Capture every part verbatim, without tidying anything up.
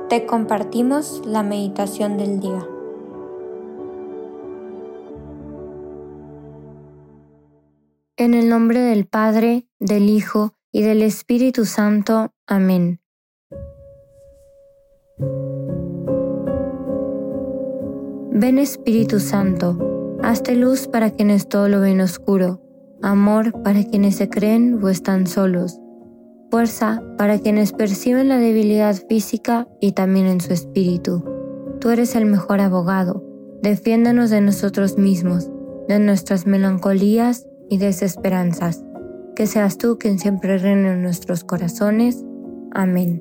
te compartimos la meditación del día. En el nombre del Padre, del Hijo y del Espíritu Santo. Amén. Ven Espíritu Santo, hazte luz para quienes todo lo ven oscuro, amor para quienes se creen o están solos, fuerza para quienes perciben la debilidad física y también en su espíritu. Tú eres el mejor abogado, defiéndanos de nosotros mismos, de nuestras melancolías y desesperanzas. Que seas tú quien siempre reine en nuestros corazones. Amén.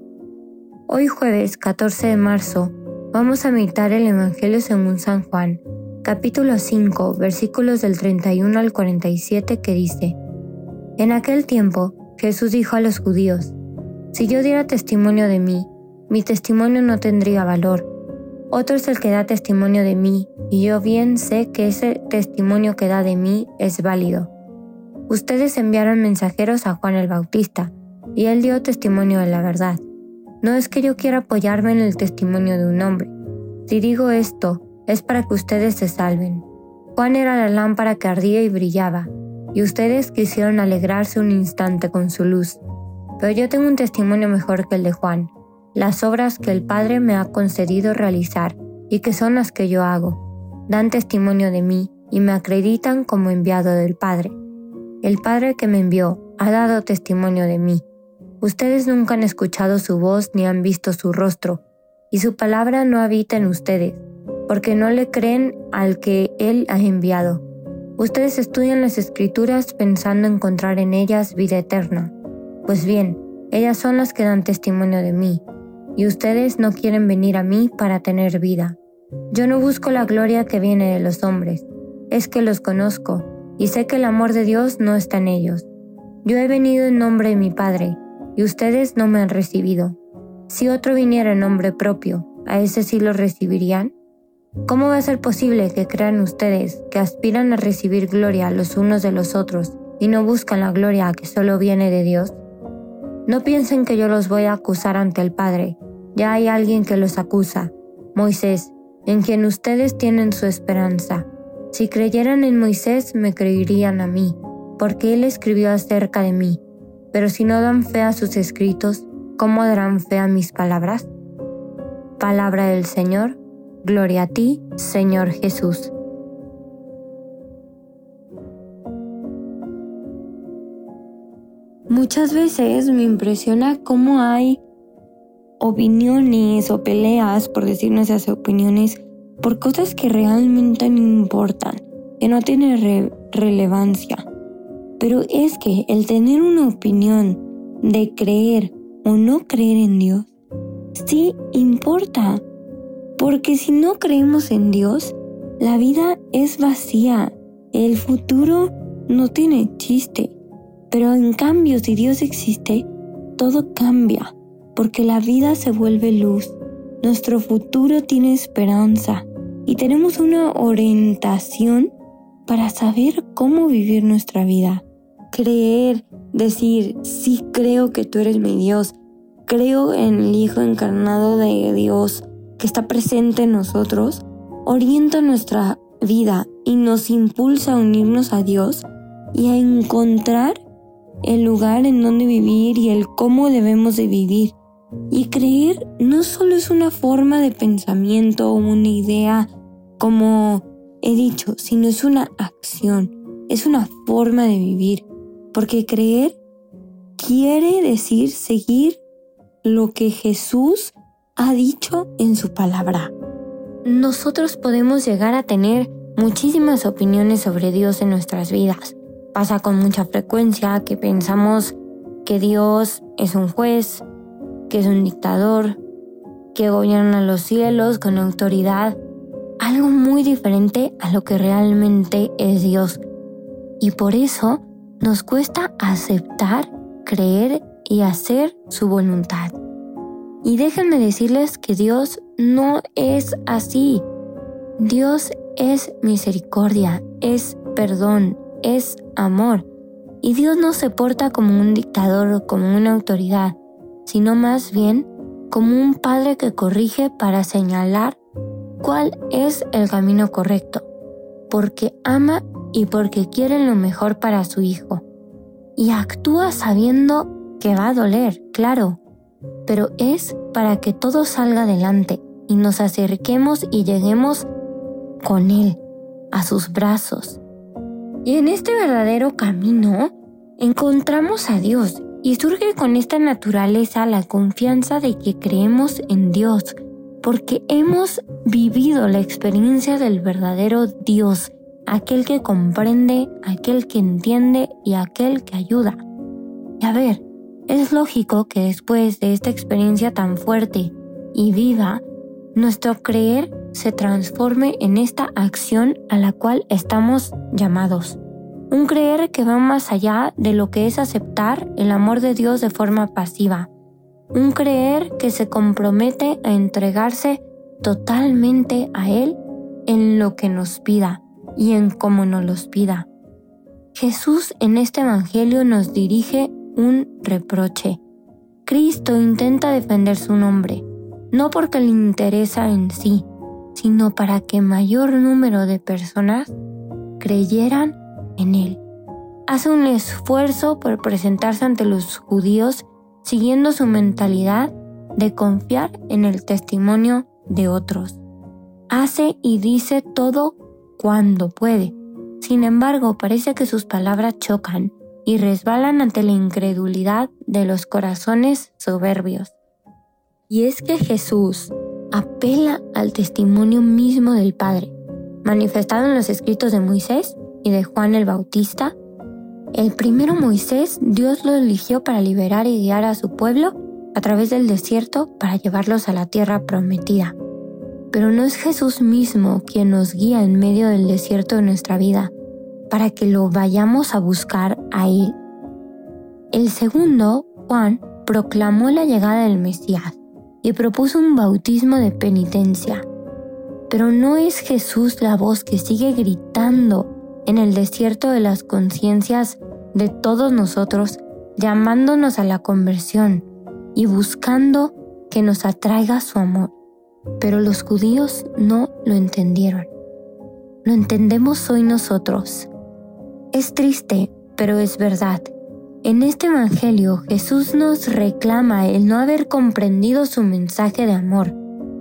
Hoy jueves catorce de marzo vamos a meditar el Evangelio según San Juan, capítulo cinco, versículos del treinta y uno al cuarenta y siete, que dice: En aquel tiempo Jesús dijo a los judíos: Si yo diera testimonio de mí, mi testimonio no tendría valor. Otro es el que da testimonio de mí, y yo bien sé que ese testimonio que da de mí es válido. Ustedes enviaron mensajeros a Juan el Bautista, y él dio testimonio de la verdad. No es que yo quiera apoyarme en el testimonio de un hombre. Si digo esto, es para que ustedes se salven. Juan era la lámpara que ardía y brillaba, y ustedes quisieron alegrarse un instante con su luz. Pero yo tengo un testimonio mejor que el de Juan, las obras que el Padre me ha concedido realizar, y que son las que yo hago. Dan testimonio de mí, y me acreditan como enviado del Padre. El Padre que me envió ha dado testimonio de mí. Ustedes nunca han escuchado su voz ni han visto su rostro, y su palabra no habita en ustedes, porque no le creen al que Él ha enviado. Ustedes estudian las Escrituras pensando encontrar en ellas vida eterna. Pues bien, ellas son las que dan testimonio de mí, y ustedes no quieren venir a mí para tener vida. Yo no busco la gloria que viene de los hombres, es que los conozco, y sé que el amor de Dios no está en ellos. Yo he venido en nombre de mi Padre, y ustedes no me han recibido. Si otro viniera en nombre propio, ¿a ese sí lo recibirían? ¿Cómo va a ser posible que crean ustedes, que aspiran a recibir gloria los unos de los otros, y no buscan la gloria que solo viene de Dios? No piensen que yo los voy a acusar ante el Padre. Ya hay alguien que los acusa, Moisés, en quien ustedes tienen su esperanza. Si creyeran en Moisés, me creerían a mí, porque él escribió acerca de mí. Pero si no dan fe a sus escritos, ¿cómo darán fe a mis palabras? Palabra del Señor. Gloria a ti, Señor Jesús. Muchas veces me impresiona cómo hay opiniones o peleas, por decir nuestras opiniones, por cosas que realmente no importan, que no tienen re- relevancia. Pero es que el tener una opinión de creer o no creer en Dios, sí importa. Porque si no creemos en Dios, la vida es vacía, el futuro no tiene chiste. Pero en cambio, si Dios existe, todo cambia, porque la vida se vuelve luz, nuestro futuro tiene esperanza y tenemos una orientación para saber cómo vivir nuestra vida. Creer, decir, sí creo que tú eres mi Dios, creo en el Hijo encarnado de Dios que está presente en nosotros, orienta nuestra vida y nos impulsa a unirnos a Dios y a encontrar el lugar en donde vivir y el cómo debemos de vivir. Y creer no solo es una forma de pensamiento o una idea, como he dicho, sino es una acción, es una forma de vivir. Porque creer quiere decir seguir lo que Jesús ha dicho en su palabra. Nosotros podemos llegar a tener muchísimas opiniones sobre Dios en nuestras vidas. Pasa con mucha frecuencia que pensamos que Dios es un juez, que es un dictador, que gobierna los cielos con autoridad, algo muy diferente a lo que realmente es Dios. Y por eso nos cuesta aceptar, creer y hacer su voluntad. Y déjenme decirles que Dios no es así. Dios es misericordia, es perdón, es amor. Y Dios no se porta como un dictador o como una autoridad, sino más bien como un padre que corrige para señalar cuál es el camino correcto, porque ama y porque quiere lo mejor para su hijo. Y actúa sabiendo que va a doler, claro, pero es para que todo salga adelante y nos acerquemos y lleguemos con Él, a sus brazos. Y en este verdadero camino encontramos a Dios y surge con esta naturaleza la confianza de que creemos en Dios, porque hemos vivido la experiencia del verdadero Dios, aquel que comprende, aquel que entiende y aquel que ayuda. Y a ver, es lógico que después de esta experiencia tan fuerte y viva, nuestro creer se transforme en esta acción a la cual estamos llamados. Un creer que va más allá de lo que es aceptar el amor de Dios de forma pasiva. Un creer que se compromete a entregarse totalmente a Él en lo que nos pida y en cómo nos los pida. Jesús en este evangelio nos dirige un reproche. Cristo intenta defender su nombre, no porque le interesa en sí, sino para que mayor número de personas creyeran en Él. Hace un esfuerzo por presentarse ante los judíos siguiendo su mentalidad de confiar en el testimonio de otros. Hace y dice todo cuando puede. Sin embargo, parece que sus palabras chocan y resbalan ante la incredulidad de los corazones soberbios. Y es que Jesús apela al testimonio mismo del Padre, manifestado en los escritos de Moisés y de Juan el Bautista. El primero Moisés, Dios lo eligió para liberar y guiar a su pueblo a través del desierto para llevarlos a la tierra prometida. Pero no es Jesús mismo quien nos guía en medio del desierto de nuestra vida, para que lo vayamos a buscar a Él. El segundo, Juan, proclamó la llegada del Mesías y propuso un bautismo de penitencia. Pero no es Jesús la voz que sigue gritando en el desierto de las conciencias de todos nosotros, llamándonos a la conversión y buscando que nos atraiga su amor. Pero los judíos no lo entendieron. Lo entendemos hoy nosotros. Es triste, pero es verdad. En este evangelio, Jesús nos reclama el no haber comprendido su mensaje de amor.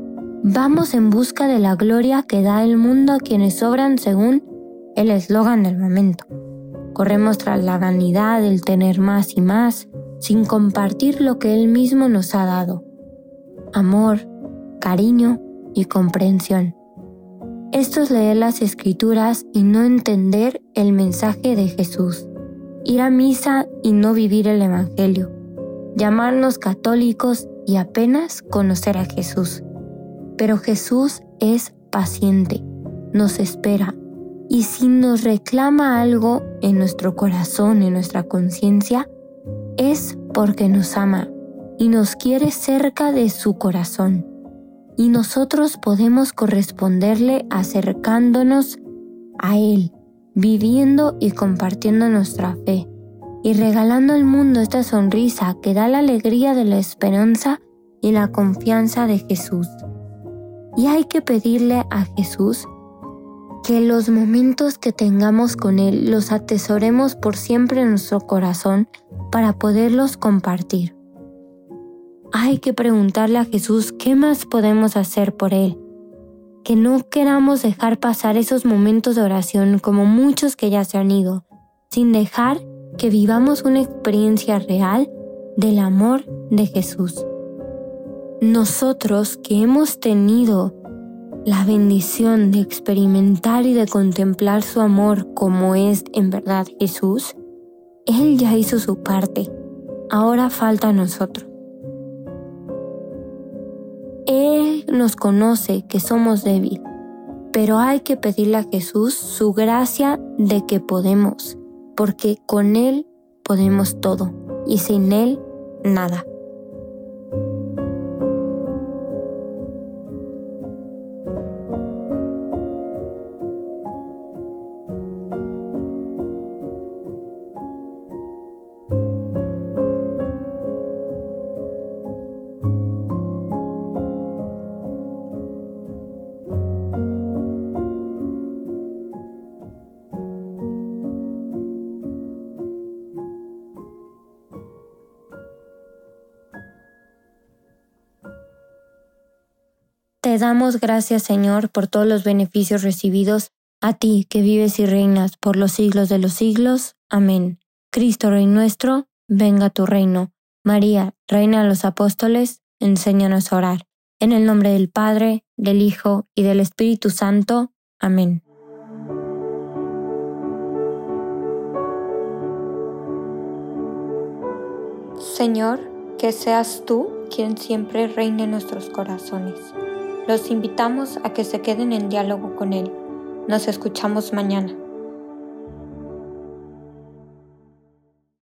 Vamos en busca de la gloria que da el mundo a quienes obran según el eslogan del momento. Corremos tras la vanidad del tener más y más, sin compartir lo que Él mismo nos ha dado. Amor, cariño y comprensión. Esto es leer las Escrituras y no entender el mensaje de Jesús. Ir a misa y no vivir el Evangelio. Llamarnos católicos y apenas conocer a Jesús. Pero Jesús es paciente, nos espera, y si nos reclama algo en nuestro corazón, en nuestra conciencia, es porque nos ama y nos quiere cerca de su corazón. Y nosotros podemos corresponderle acercándonos a Él, viviendo y compartiendo nuestra fe, y regalando al mundo esta sonrisa que da la alegría de la esperanza y la confianza de Jesús. Y hay que pedirle a Jesús que los momentos que tengamos con Él los atesoremos por siempre en nuestro corazón para poderlos compartir. Hay que preguntarle a Jesús qué más podemos hacer por Él. Que no queramos dejar pasar esos momentos de oración como muchos que ya se han ido, sin dejar que vivamos una experiencia real del amor de Jesús. Nosotros que hemos tenido la bendición de experimentar y de contemplar su amor como es en verdad Jesús, Él ya hizo su parte, ahora falta a nosotros. Él nos conoce que somos débiles, pero hay que pedirle a Jesús su gracia de que podemos, porque con Él podemos todo y sin Él nada. Te damos gracias, Señor, por todos los beneficios recibidos, a ti que vives y reinas por los siglos de los siglos. Amén. Cristo, Rey nuestro, venga a tu reino. María, Reina de los Apóstoles, enséñanos a orar. En el nombre del Padre, del Hijo y del Espíritu Santo. Amén. Señor, que seas tú quien siempre reine en nuestros corazones. Los invitamos a que se queden en diálogo con Él. Nos escuchamos mañana.